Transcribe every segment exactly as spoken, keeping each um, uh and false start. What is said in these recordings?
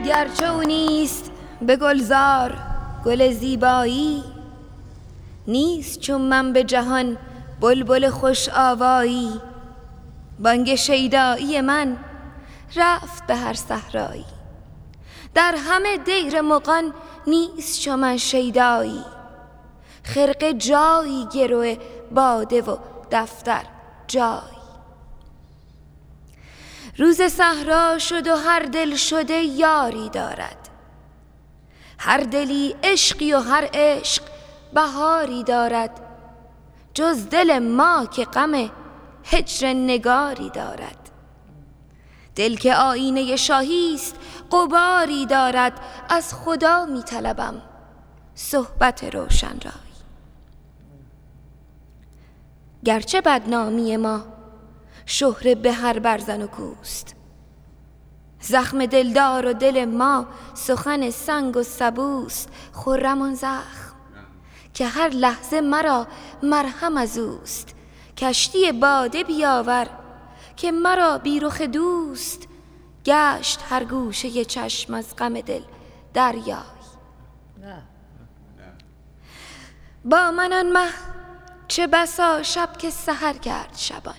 گرچه او نیست به گلزار گل زیبایی، نیست چون من به جهان بلبل خوش آوایی. بانگ شیدایی من رفت به هر صحرایی، در همه دیر مغان نیست چون من شیدایی. خرقه جایی گرو باده و دفتر جای. روز صحرا شد و هر دل شده یاری دارد، هر دلی عشقی و هر عشق بهاری دارد. جز دل ما که غم هجر نگاری دارد، دل که آیینه شاهی است غباری دارد. از خدا می طلبم صحبت روشن رای، گرچه بدنامی ما شهره به هر برزن و کوست. زخم دلدار و دل ما سخن سنگ و سبوست. خرم آن زخم که هر لحظه مرا مرهم از اوست. کشتی باده بیاور که مرا بی رخ دوست. گشت هر گوشه چشم از غم دل دریای. با من آن مه چه بسا شب که سحر کرد شبان،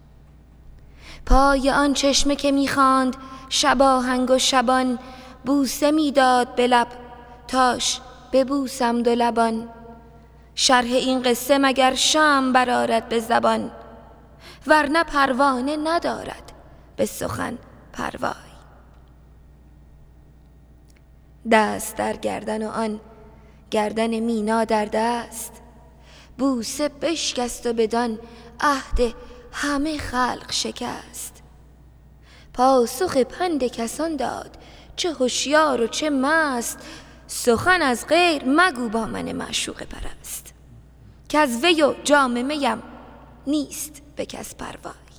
پای آن چشمه که می‌خواند شباهنگ و شبان. بوسه میداد به لب تاش ببوسم دو لبان. شرح این قصه مگر شمع برآرد به زبان، ورنه پروانه ندارد به سخن پروای. دست در گردن و آن گردن مینا در دست، بوسه بشکست و بدان عهد همه خلق شکست. پاسخ پند کسان داد چه هوشیار و چه مست. سخن از غیر مگو با من معشوق پرست، که از وی و جام میم نیست به کس پروای.